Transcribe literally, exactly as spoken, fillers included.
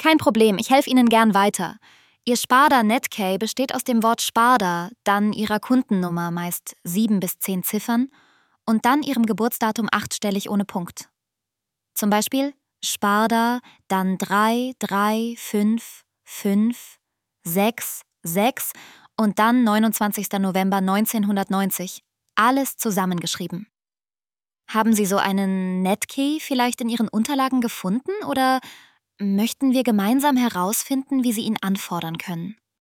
Kein Problem, ich helfe Ihnen gern weiter. Ihr Sparda-Netcay besteht aus dem Wort Sparda, dann Ihrer Kundennummer, meist sieben bis zehn Ziffern, und dann Ihrem Geburtsdatum achtstellig ohne Punkt. Zum Beispiel Sparda, dann drei drei fünf fünf sechs sechs und dann neunundzwanzigster November neunzehnhundertneunzig. Alles zusammengeschrieben. Haben Sie so einen Netcay vielleicht in Ihren Unterlagen gefunden oder möchten wir gemeinsam herausfinden, wie Sie ihn anfordern können?